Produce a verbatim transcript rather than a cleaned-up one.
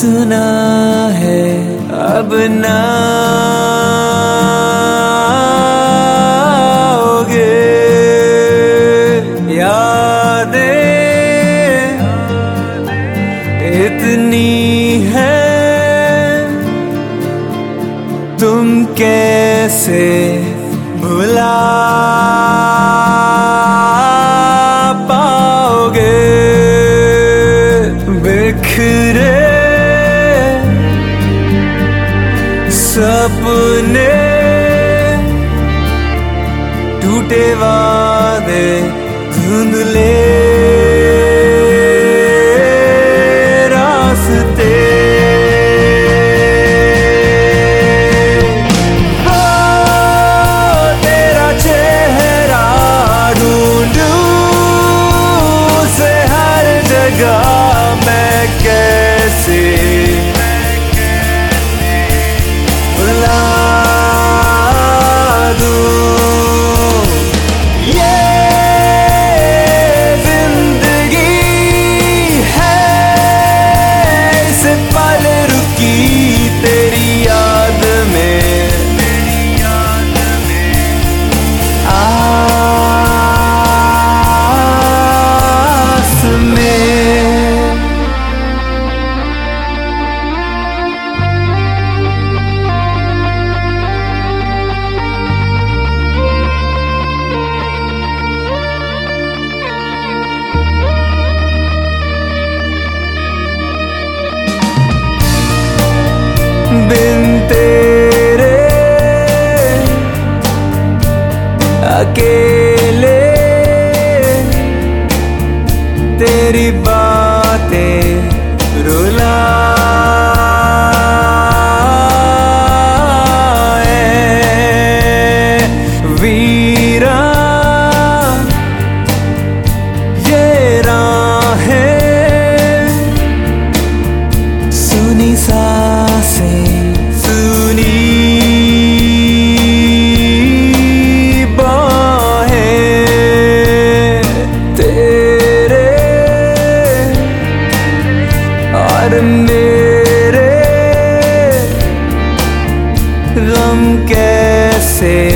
सुना है अब ना आओगे यादें इतनी है तुम कैसे भुला पाओगे। बिखरे सपने टूटे वादे धुंधले रास्ते तेरा चेहरा ढूंढूं से हर जगह मैं कैसे भुला दूं। ये जिंदगी है इस पल रुकी तेरी याद में आस में। बिन तेरे अकेले तेरी बातें रुलाए वीरा ये राहें सुनी सांसें सुनी बाहें तेरे और मेरे गम कैसे